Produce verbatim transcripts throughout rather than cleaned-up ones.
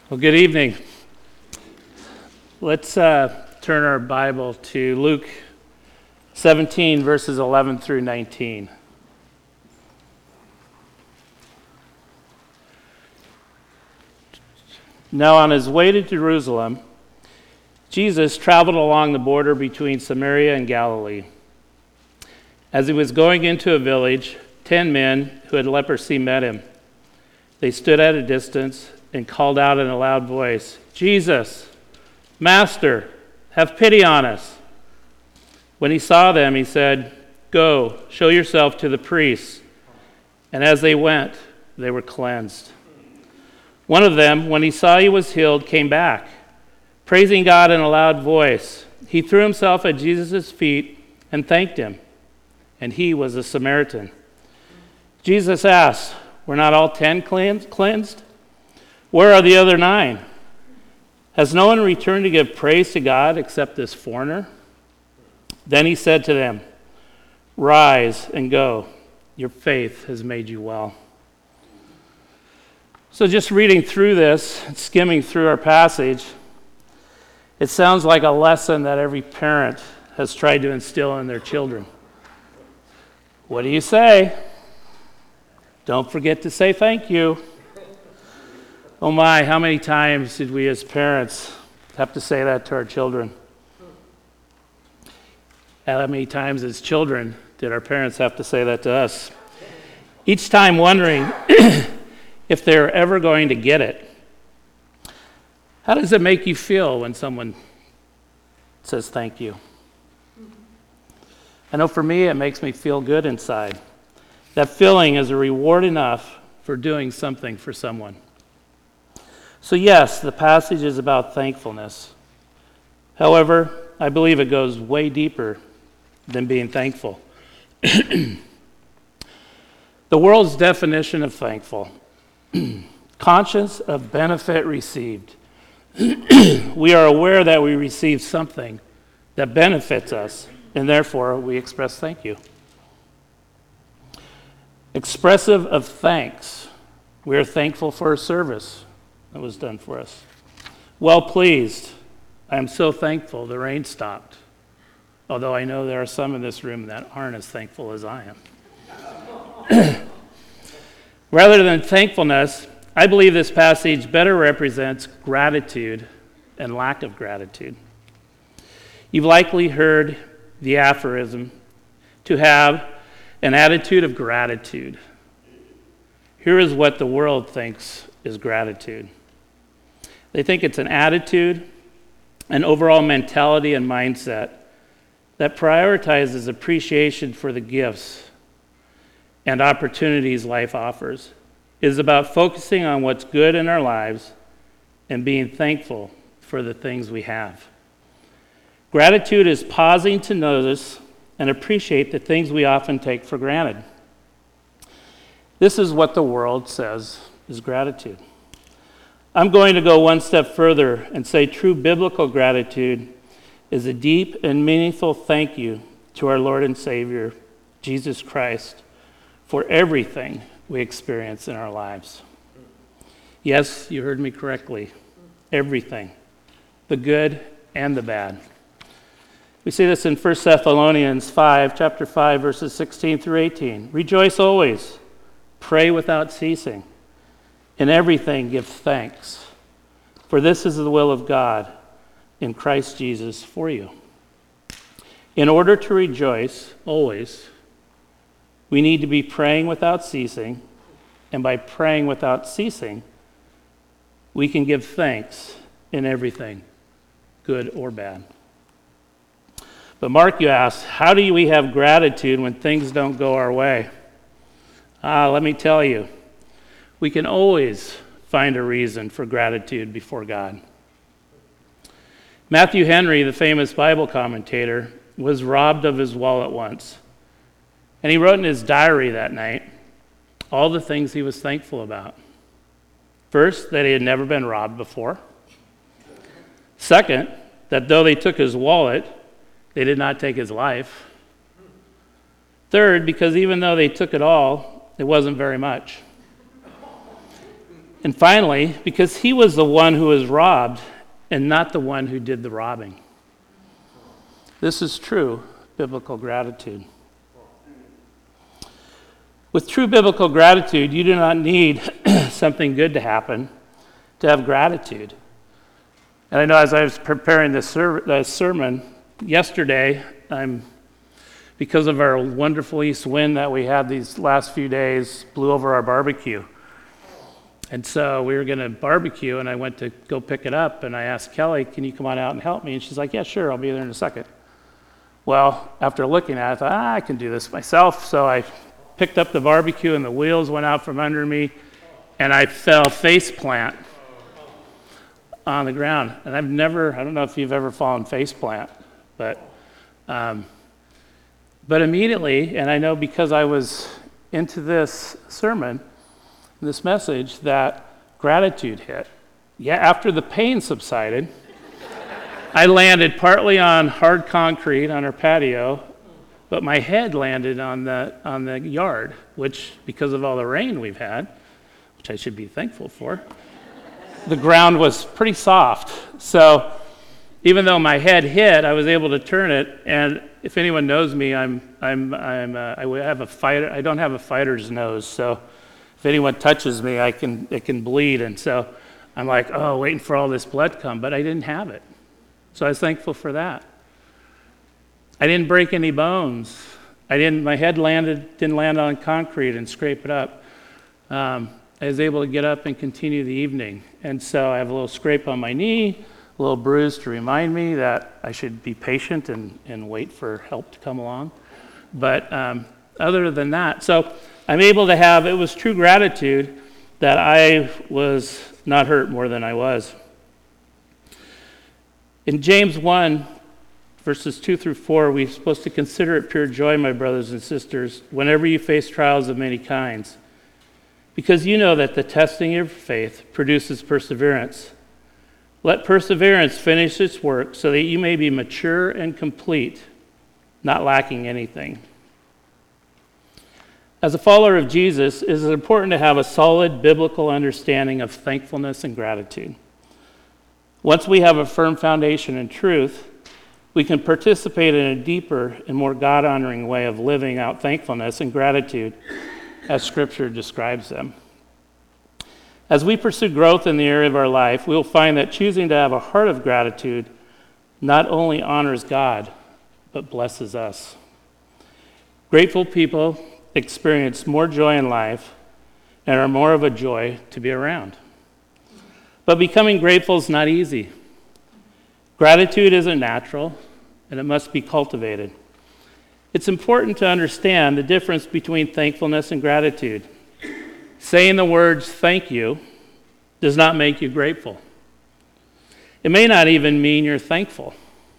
Well, good evening. Let's uh, turn our Bible to Luke seventeen, verses eleven through nineteen. Now, on his way to Jerusalem, Jesus traveled along the border between Samaria and Galilee. As he was going into a village, ten men who had leprosy met him. They stood at a distance and called out in a loud voice, "Jesus, Master, have pity on us." When he saw them, he said, "Go, show yourself to the priests." And as they went, they were cleansed. One of them, when he saw he was healed, came back, praising God in a loud voice. He threw himself at Jesus' feet and thanked him. And he was a Samaritan. Jesus asked, "Were not all ten cleansed? Where are the other nine? Has no one returned to give praise to God except this foreigner?" Then he said to them, "Rise and go. Your faith has made you well." So just reading through this, skimming through our passage, it sounds like a lesson that every parent has tried to instill in their children. What do you say? Don't forget to say thank you. Oh my, how many times did we as parents have to say that to our children? How many times as children did our parents have to say that to us? Each time wondering if they're ever going to get it. How does it make you feel when someone says thank you? I know for me, it makes me feel good inside. That feeling is a reward enough for doing something for someone. So yes, the passage is about thankfulness. However, I believe it goes way deeper than being thankful. The world's definition of thankful, conscious of benefit received. We are aware that we receive something that benefits us, and therefore we express thank you. Expressive of thanks, we are thankful for a service that was done for us. Well pleased, I am so thankful the rain stopped. Although I know there are some in this room that aren't as thankful as I am. Rather than thankfulness, I believe this passage better represents gratitude and lack of gratitude. You've likely heard the aphorism, to have an attitude of gratitude. Here is what the world thinks is gratitude. They think it's an attitude, an overall mentality and mindset that prioritizes appreciation for the gifts and opportunities life offers. It is about focusing on what's good in our lives and being thankful for the things we have. Gratitude is pausing to notice and appreciate the things we often take for granted. This is what the world says is gratitude. I'm going to go one step further and say true biblical gratitude is a deep and meaningful thank you to our Lord and Savior, Jesus Christ, for everything we experience in our lives. Yes, you heard me correctly. Everything. The good and the bad. We see this in First Thessalonians five, chapter five, verses sixteen through eighteen. Rejoice always. Pray without ceasing. In everything give thanks. For this is the will of God in Christ Jesus for you. In order to rejoice always, we need to be praying without ceasing. And by praying without ceasing, we can give thanks in everything, good or bad. But Mark, you asked, how do we have gratitude when things don't go our way? Ah, let me tell you, we can always find a reason for gratitude before God. Matthew Henry, the famous Bible commentator, was robbed of his wallet once. And he wrote in his diary that night all the things he was thankful about. First, that he had never been robbed before. Second, that though they took his wallet, they did not take his life. Third, because even though they took it all, it wasn't very much. And finally, because he was the one who was robbed and not the one who did the robbing. This is true biblical gratitude. With true biblical gratitude, you do not need something good to happen to have gratitude. And I know as I was preparing this, ser- this sermon yesterday, I'm because of our wonderful east wind that we had these last few days, blew over our barbecue. And so we were going to barbecue, and I went to go pick it up, and I asked Kelly, can you come on out and help me? And she's like, yeah, sure, I'll be there in a second. Well, after looking at it, I thought, ah, I can do this myself. So I picked up the barbecue, and the wheels went out from under me, and I fell face plant on the ground. And I've never, I don't know if you've ever fallen face plant, but um, but immediately, and I know because I was into this sermon, this message, that gratitude hit. Yeah, after the pain subsided, I landed partly on hard concrete on our patio, but my head landed on the on the yard, which, because of all the rain we've had, which I should be thankful for, the ground was pretty soft. So even though my head hit, I was able to turn it. And if anyone knows me, I'm I'm I'm uh, I have a fighter. I don't have a fighter's nose, so if anyone touches me, I can it can bleed. And so I'm like, oh, waiting for all this blood to come, but I didn't have it. So I was thankful for that. I didn't break any bones. I didn't. My head landed didn't land on concrete and scrape it up. Um, I was able to get up and continue the evening. And so I have a little scrape on my knee, a little bruise to remind me that I should be patient and, and wait for help to come along. But um, other than that, so I'm able to have, it was true gratitude that I was not hurt more than I was. In James one, verses two through four, we're supposed to consider it pure joy, my brothers and sisters, whenever you face trials of many kinds, because you know that the testing of your faith produces perseverance. Let perseverance finish its work so that you may be mature and complete, not lacking anything. As a follower of Jesus, it is important to have a solid biblical understanding of thankfulness and gratitude. Once we have a firm foundation in truth, we can participate in a deeper and more God-honoring way of living out thankfulness and gratitude as Scripture describes them. As we pursue growth in the area of our life, we will find that choosing to have a heart of gratitude not only honors God, but blesses us. Grateful people experience more joy in life and are more of a joy to be around. But becoming grateful is not easy. Gratitude isn't natural, and it must be cultivated. It's important to understand the difference between thankfulness and gratitude. Saying the words "thank you" does not make you grateful. It may not even mean you're thankful.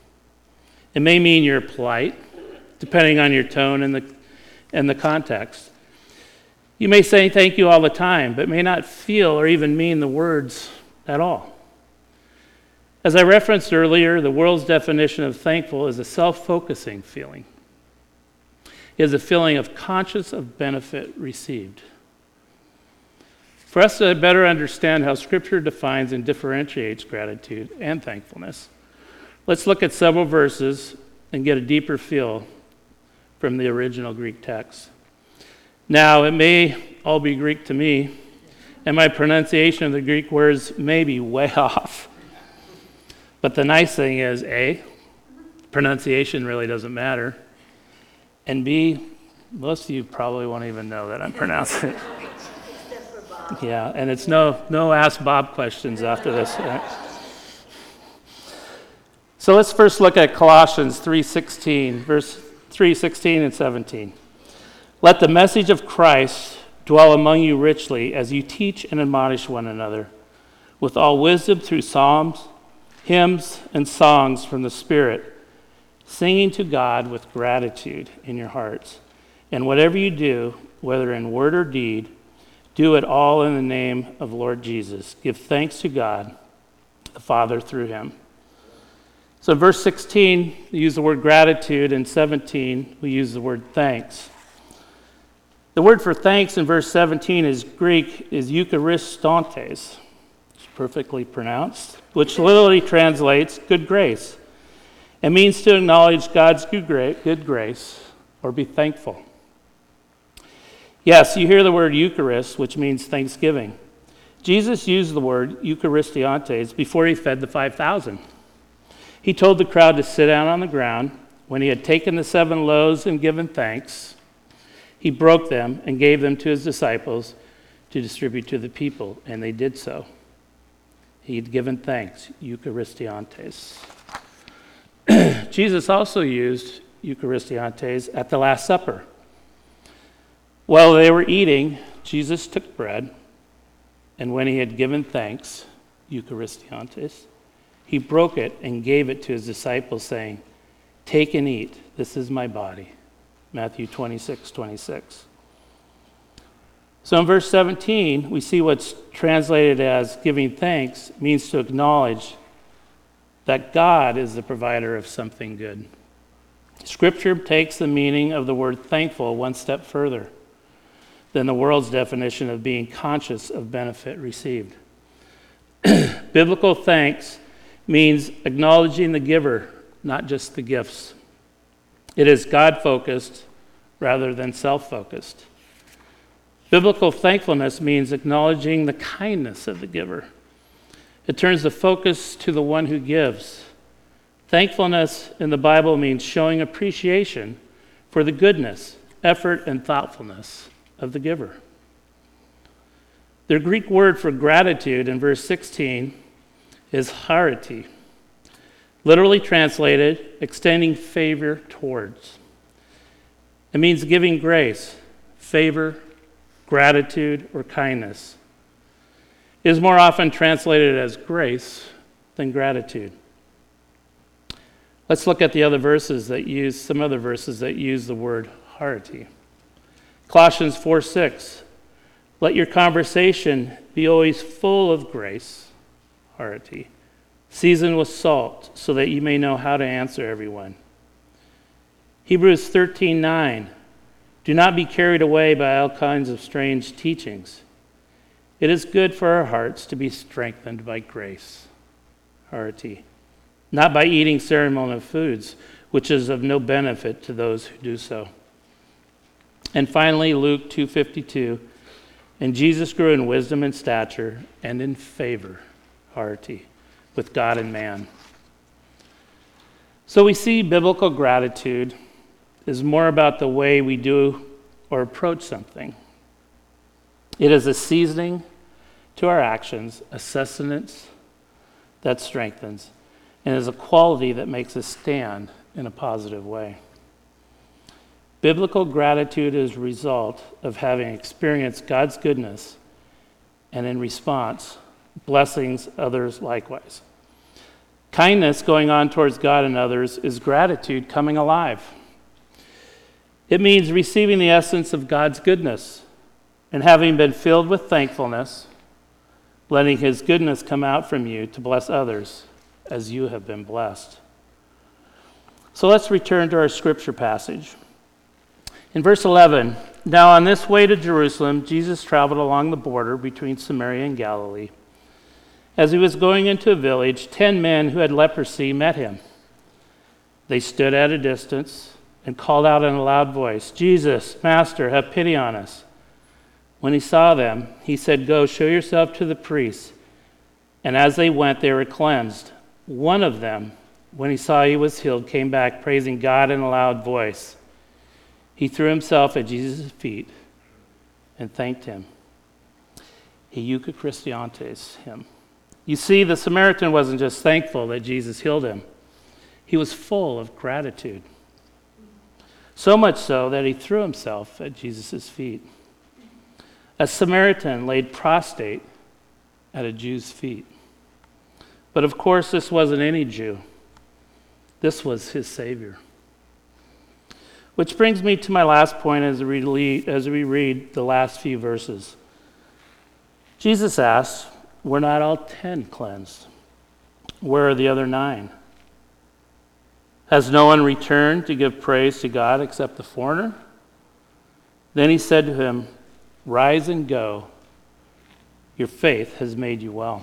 It may mean you're polite, depending on your tone and the and the context. You may say thank you all the time, but may not feel or even mean the words at all. As I referenced earlier, the world's definition of thankful is a self-focusing feeling. It is a feeling of conscious of benefit received. For us to better understand how Scripture defines and differentiates gratitude and thankfulness, let's look at several verses and get a deeper feel from the original Greek text. Now, it may all be Greek to me, and my pronunciation of the Greek words may be way off. But the nice thing is, A, pronunciation really doesn't matter, and B, most of you probably won't even know that I'm pronouncing it. Yeah, and it's no no Ask Bob questions after this. Right? So let's first look at Colossians three sixteen, verse three sixteen and seventeen. Let the message of Christ dwell among you richly as you teach and admonish one another with all wisdom through psalms, hymns, and songs from the Spirit, singing to God with gratitude in your hearts. And whatever you do, whether in word or deed, do it all in the name of Lord Jesus. Give thanks to God, the Father, through him. So in verse sixteen, we use the word gratitude. In seventeen, we use the word thanks. The word for thanks in verse seventeen is Greek, is Eucharistontes. It's perfectly pronounced, which literally translates good grace. It means to acknowledge God's good grace or be thankful. Yes, you hear the word Eucharist, which means thanksgiving. Jesus used the word Eucharistiontes before he fed the five thousand. He told the crowd to sit down on the ground. When he had taken the seven loaves and given thanks, he broke them and gave them to his disciples to distribute to the people, and they did so. He had given thanks, Eucharistiontes. Jesus also used Eucharistiontes at the Last Supper. While they were eating, Jesus took bread, and when he had given thanks, Eucharistiontes, he broke it and gave it to his disciples, saying, "Take and eat, this is my body." Matthew twenty-six, twenty-six. So in verse seventeen, we see what's translated as giving thanks means to acknowledge that God is the provider of something good. Scripture takes the meaning of the word thankful one step further than the world's definition of being conscious of benefit received. Biblical thanks means acknowledging the giver, not just the gifts. It is God-focused rather than self-focused. Biblical thankfulness means acknowledging the kindness of the giver. It turns the focus to the one who gives. Thankfulness in the Bible means showing appreciation for the goodness, effort, and thoughtfulness of the giver. The Greek word for gratitude in verse sixteen is charity, literally translated, extending favor towards. It means giving grace, favor, gratitude, or kindness. It is more often translated as grace than gratitude. Let's look at the other verses that use, some other verses that use the word charity. Colossians four six, let your conversation be always full of grace, charity, seasoned with salt, so that you may know how to answer everyone. Hebrews thirteen nine, do not be carried away by all kinds of strange teachings. It is good for our hearts to be strengthened by grace, charity, not by eating ceremonial foods, which is of no benefit to those who do so. And finally, Luke two fifty-two, and Jesus grew in wisdom and stature and in favor, charity, with God and man. So we see biblical gratitude is more about the way we do or approach something. It is a seasoning to our actions, a sustenance that strengthens, and is a quality that makes us stand in a positive way. Biblical gratitude is a result of having experienced God's goodness and in response, blessings others likewise. Kindness going on towards God and others is gratitude coming alive. It means receiving the essence of God's goodness and having been filled with thankfulness, letting his goodness come out from you to bless others as you have been blessed. So let's return to our scripture passage. In verse eleven, now on this way to Jerusalem, Jesus traveled along the border between Samaria and Galilee. As he was going into a village, ten men who had leprosy met him. They stood at a distance and called out in a loud voice, Jesus, Master, have pity on us. When he saw them, he said, go, show yourself to the priests. And as they went, they were cleansed. One of them, when he saw he was healed, came back praising God in a loud voice. He threw himself at Jesus' feet and thanked him. He Eucharistiontes him. You see, the Samaritan wasn't just thankful that Jesus healed him. He was full of gratitude. So much so that he threw himself at Jesus' feet. A Samaritan laid prostrate at a Jew's feet. But of course, this wasn't any Jew. This was his Savior. Which brings me to my last point as we read, as we read the last few verses. Jesus asked, were not all ten cleansed? Where are the other nine? Has no one returned to give praise to God except the foreigner? Then he said to him, "Rise and go. Your faith has made you well."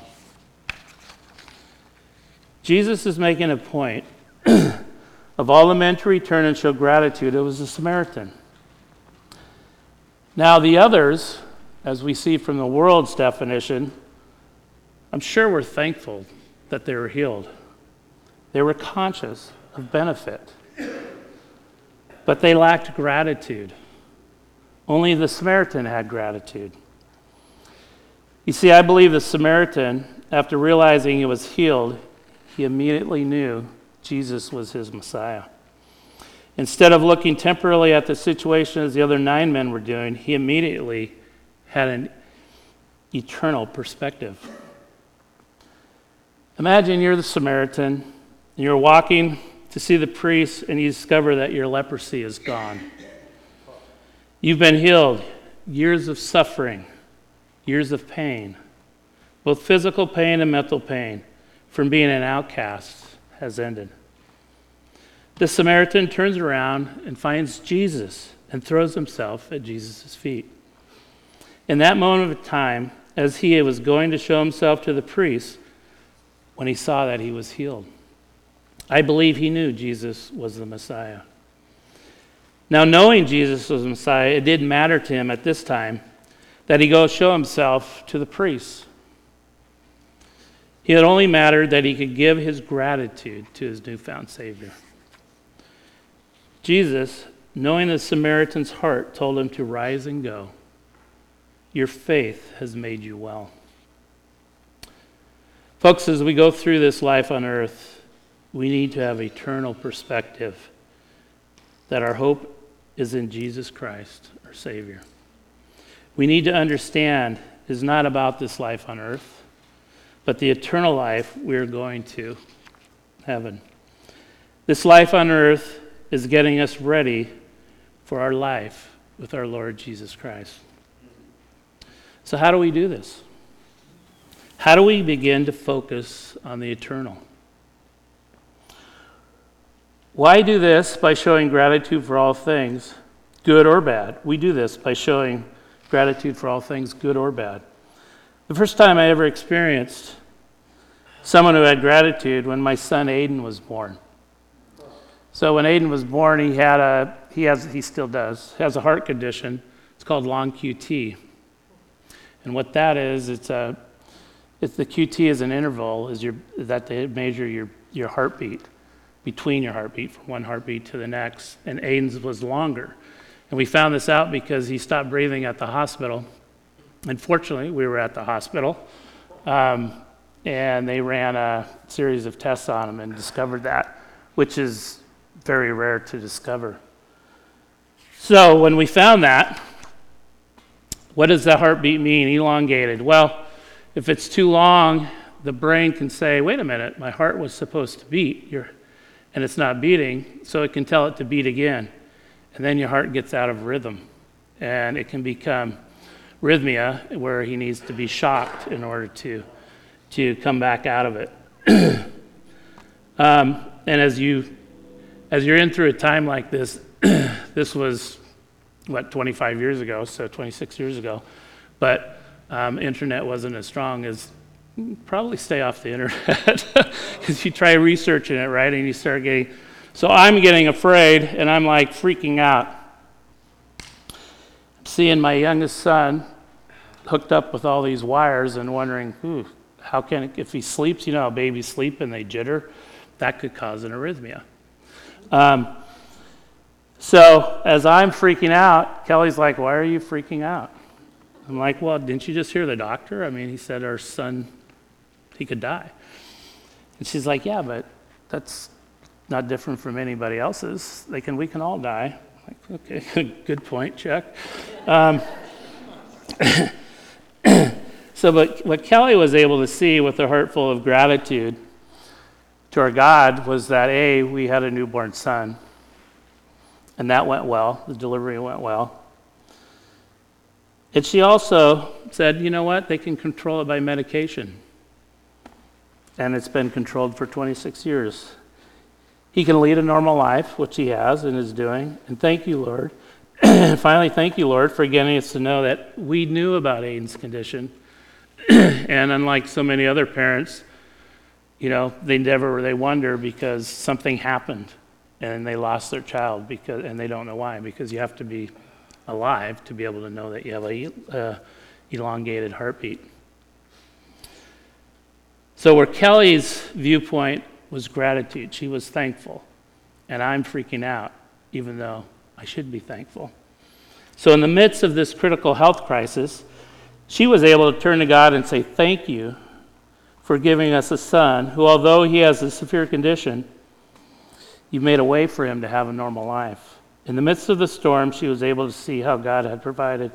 Jesus is making a point. Of all the men to return and show gratitude, it was the Samaritan. Now the others, as we see from the world's definition, I'm sure were thankful that they were healed. They were conscious of benefit. But they lacked gratitude. Only the Samaritan had gratitude. You see, I believe the Samaritan, after realizing he was healed, he immediately knew Jesus was his Messiah. Instead of looking temporarily at the situation as the other nine men were doing, he immediately had an eternal perspective. Imagine you're the Samaritan, and you're walking to see the priest, and you discover that your leprosy is gone. You've been healed. Years of suffering, years of pain, both physical pain and mental pain, from being an outcast has ended. The Samaritan turns around and finds Jesus and throws himself at Jesus' feet. In that moment of time, as he was going to show himself to the priest, when he saw that he was healed, I believe he knew Jesus was the Messiah. Now, knowing Jesus was the Messiah, it didn't matter to him at this time that he go show himself to the priests. It only mattered that he could give his gratitude to his newfound Savior. Jesus, knowing the Samaritan's heart, told him to rise and go. Your faith has made you well. Folks, as we go through this life on earth, we need to have eternal perspective that our hope is in Jesus Christ, our Savior. We need to understand it is not about this life on earth, but the eternal life we're going to heaven. This life on earth is getting us ready for our life with our Lord Jesus Christ. So how do we do this? How do we begin to focus on the eternal? Why do this? By showing gratitude for all things, good or bad. We do this by showing gratitude for all things, good or bad. The first time I ever experienced someone who had gratitude when my son Aiden was born. So when Aiden was born, he had a he has he still does has a heart condition. It's called long Q T, and what that is, it's a it's the Q T is an interval is your that they measure your your heartbeat between your heartbeat from one heartbeat to the next, and Aiden's was longer, and we found this out because he stopped breathing at the hospital. Unfortunately, we were at the hospital, um, and they ran a series of tests on him and discovered that, which is very rare to discover. So when we found that, what does the heartbeat mean, elongated? Well, if it's too long, the brain can say, wait a minute, my heart was supposed to beat, You're, and it's not beating, so it can tell it to beat again. And then your heart gets out of rhythm, and it can become arrhythmia, where he needs to be shocked in order to to come back out of it. um, and as you as you're in through a time like this, this was what twenty-five years ago, so twenty-six years ago, but um, internet wasn't as strong as. Probably stay off the internet because you try researching it, right, and you start getting. So I'm getting afraid, and I'm like freaking out. Seeing my youngest son hooked up with all these wires and wondering, ooh, how can it, if he sleeps, you know how babies sleep and they jitter, that could cause an arrhythmia. Um, so as I'm freaking out, Kelly's like, why are you freaking out? I'm like, well, didn't you just hear the doctor? I mean, he said our son, he could die. And she's like, yeah, but that's not different from anybody else's. They can, we can all die. I'm like, okay, good point, Chuck. Um, so, but what Kelly was able to see with a heart full of gratitude to our God was that, A, we had a newborn son, and that went well. The delivery went well. And she also said, you know what, they can control it by medication. And it's been controlled for twenty-six years. He can lead a normal life, which he has and is doing. And thank you, Lord, Finally, thank you, Lord, for getting us to know that we knew about Aiden's condition. And unlike so many other parents, you know, they never, they wonder because something happened and they lost their child because, and they don't know why, because you have to be alive to be able to know that you have a uh, elongated heartbeat. So where Kelly's viewpoint was gratitude, she was thankful, and I'm freaking out, even though I should be thankful. So in the midst of this critical health crisis, she was able to turn to God and say, thank you for giving us a son who, although he has a severe condition, you made a way for him to have a normal life. In the midst of the storm, she was able to see how God had provided.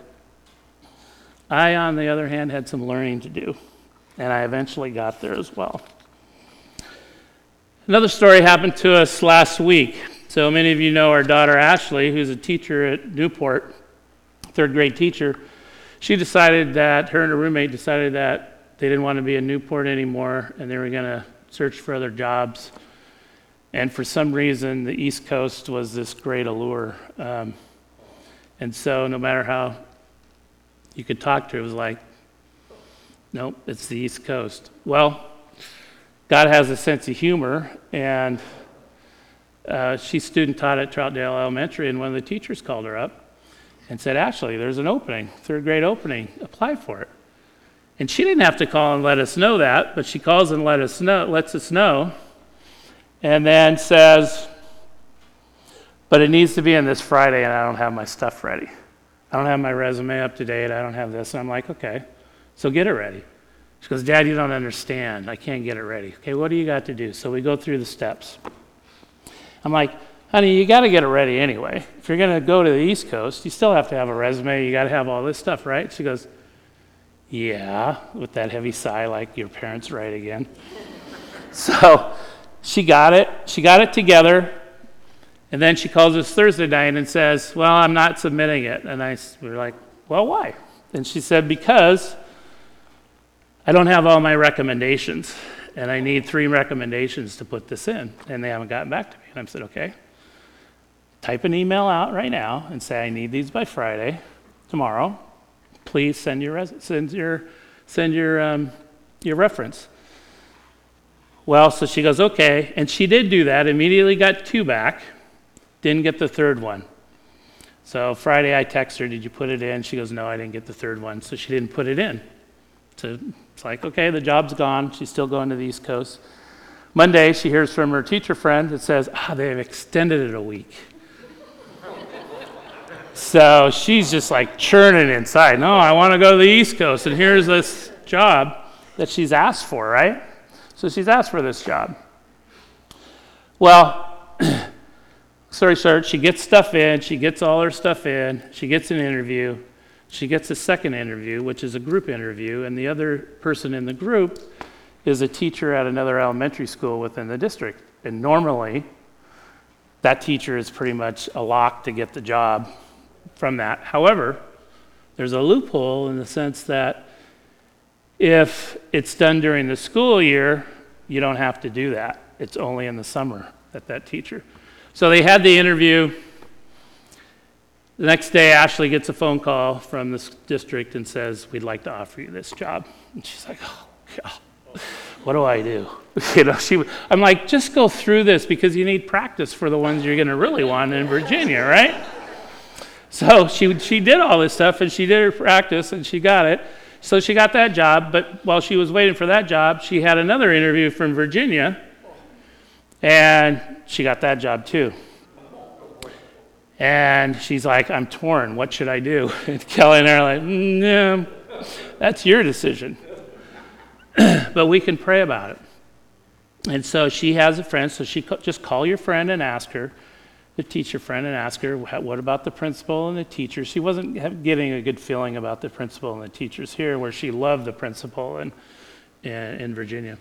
I, on the other hand, had some learning to do, and I eventually got there as well. Another story happened to us last week. So many of you know our daughter Ashley, who's a teacher at Newport, third grade teacher. She decided that, her and her roommate decided that they didn't want to be in Newport anymore, and they were going to search for other jobs. And for some reason, the East Coast was this great allure. Um, and so no matter how you could talk to her, it was like, nope, it's the East Coast. Well, God has a sense of humor, and uh, she's student taught at Troutdale Elementary, and one of the teachers called her up and said, Ashley, there's an opening, third grade opening, apply for it. And she didn't have to call and let us know that, but she calls and let us know, lets us know, and then says, but it needs to be in this Friday, and I don't have my stuff ready. I don't have my resume up to date, I don't have this. And I'm like, okay, so get it ready. She goes, Dad, you don't understand. I can't get it ready. Okay, what do you got to do? So we go through the steps. I'm like, honey, you got to get it ready anyway. If you're going to go to the East Coast, you still have to have a resume. You got to have all this stuff, right? She goes, yeah, with that heavy sigh like your parents write again. So she got it. She got it together. And then she calls us Thursday night and says, well, I'm not submitting it. And I we were like, well, why? And she said, because I don't have all my recommendations, and I need three recommendations to put this in, and they haven't gotten back to me. And I said, okay, type an email out right now and say, I need these by Friday, tomorrow. Please send your res- send your send your um, your reference. Well, so she goes, okay, and she did do that. Immediately got two back, didn't get the third one. So Friday I text her, did you put it in? She goes, no, I didn't get the third one, so she didn't put it in. So it's like, okay, the job's gone. She's still going to the East Coast. Monday, she hears from her teacher friend that says, ah, they've extended it a week. So she's just like churning inside. No, I want to go to the East Coast, and here's this job that she's asked for, right? So she's asked for this job. Well, story short, she gets stuff in, she gets all her stuff in, she gets an interview, she gets a second interview, which is a group interview, and the other person in the group is a teacher at another elementary school within the district. And normally, that teacher is pretty much a lock to get the job from that. However, there's a loophole in the sense that if it's done during the school year, you don't have to do that. It's only in the summer that that teacher. So they had the interview. The next day, Ashley gets a phone call from this district and says, we'd like to offer you this job. And she's like, oh, God, what do I do? You know, she. I'm like, just go through this because you need practice for the ones you're going to really want in Virginia, right? So she she did all this stuff, and she did her practice, and she got it. So she got that job, but while she was waiting for that job, she had another interview from Virginia, and she got that job too. And she's like, I'm torn. What should I do? And Kelly and I are like, mm, no, that's your decision. But we can pray about it. And so she has a friend, so she co- just call your friend and ask her, the teacher friend, and ask her, what about the principal and the teachers? She wasn't getting a good feeling about the principal and the teachers here, where she loved the principal in, in, in Virginia.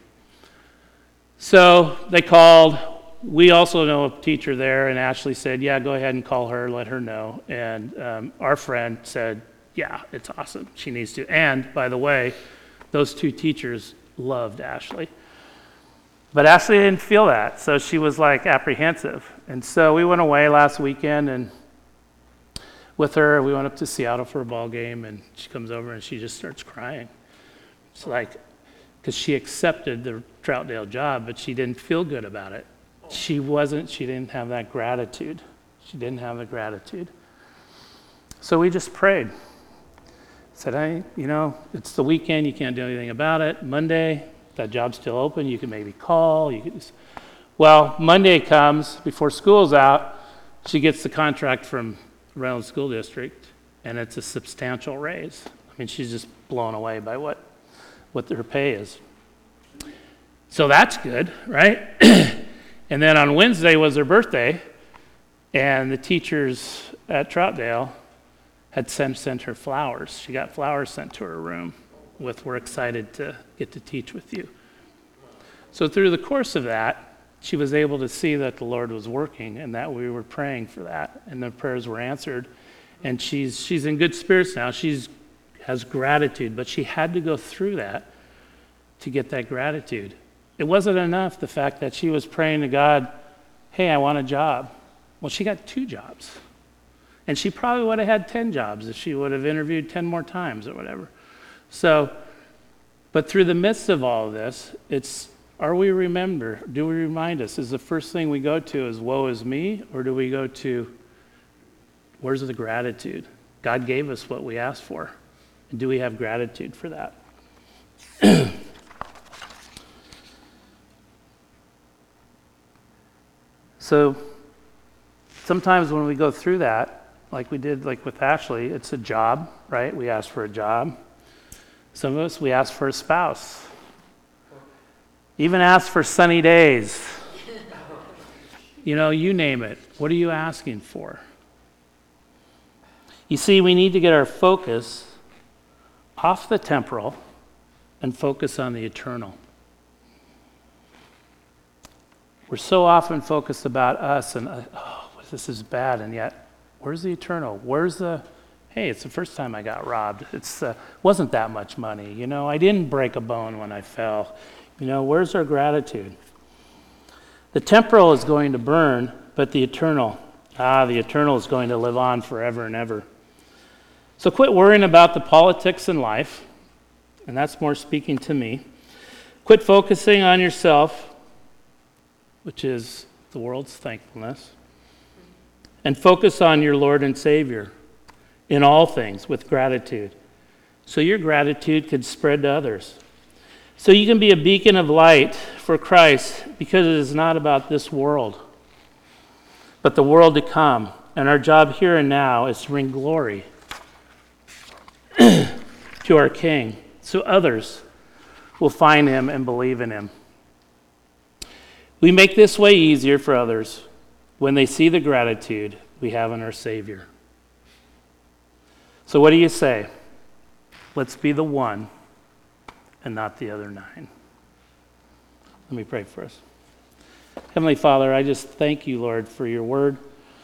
So they called. We also know a teacher there, and Ashley said, yeah, go ahead and call her, let her know. And um, our friend said, yeah, it's awesome. She needs to. And, by the way, those two teachers loved Ashley. But Ashley didn't feel that, so she was like apprehensive. And so we went away last weekend, and with her. We went up to Seattle for a ball game, and she comes over and she just starts crying. It's like, because she accepted the Troutdale job, but she didn't feel good about it. She wasn't, she didn't have that gratitude. She didn't have the gratitude. So we just prayed. Said, hey, you know, it's the weekend, you can't do anything about it. Monday, that job's still open, you can maybe call. You can just... Well, Monday comes, before school's out, she gets the contract from Reynolds School District, and it's a substantial raise. I mean, she's just blown away by what, what her pay is. So that's good, right? And then on Wednesday was her birthday, and the teachers at Troutdale had sent, sent her flowers. She got flowers sent to her room with, we're excited to get to teach with you. So through the course of that, she was able to see that the Lord was working and that we were praying for that, and the prayers were answered. And she's she's in good spirits now. She's has gratitude, but she had to go through that to get that gratitude. It wasn't enough, the fact that she was praying to God, hey, I want a job. Well, she got two jobs. And she probably would have had ten jobs if she would have interviewed ten more times or whatever. So, but through the midst of all of this, it's, are we remember, do we remind us, is the first thing we go to is woe is me, or do we go to, where's the gratitude? God gave us what we asked for. And do we have gratitude for that? So sometimes when we go through that, like we did like with Ashley, it's a job, right? We ask for a job. Some of us, we ask for a spouse. Even ask for sunny days. You know, you name it. What are you asking for? You see, we need to get our focus off the temporal and focus on the eternal. We're so often focused about us and, uh, oh, this is bad, and yet, where's the eternal? Where's the, hey, it's the first time I got robbed. It uh, wasn't that much money. You know, I didn't break a bone when I fell. You know, where's our gratitude? The temporal is going to burn, but the eternal, ah, the eternal is going to live on forever and ever. So quit worrying about the politics in life, and that's more speaking to me. Quit focusing on yourself, which is the world's thankfulness, and focus on your Lord and Savior in all things with gratitude. So your gratitude could spread to others. So you can be a beacon of light for Christ, because it is not about this world, but the world to come. And our job here and now is to bring glory to our King, so others will find him and believe in him. We make this way easier for others when they see the gratitude we have in our Savior. So what do you say? Let's be the one and not the other nine. Let me pray for us. Heavenly Father, I just thank you, Lord, for your word.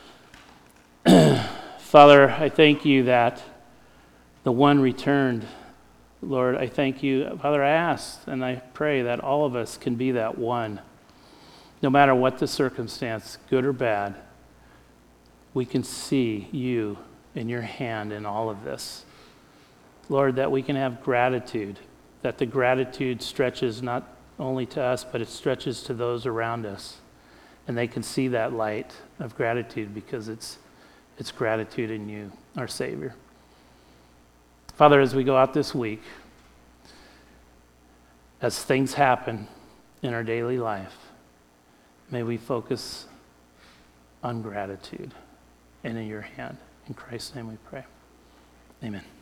Father, I thank you that the one returned. Lord, I thank you. Father, I ask and I pray that all of us can be that one. No matter what the circumstance, good or bad, we can see you and your hand in all of this. Lord, that we can have gratitude, that the gratitude stretches not only to us, but it stretches to those around us. And they can see that light of gratitude because it's, it's gratitude in you, our Savior. Father, as we go out this week, as things happen in our daily life, may we focus on gratitude and in your hand. In Christ's name we pray. Amen.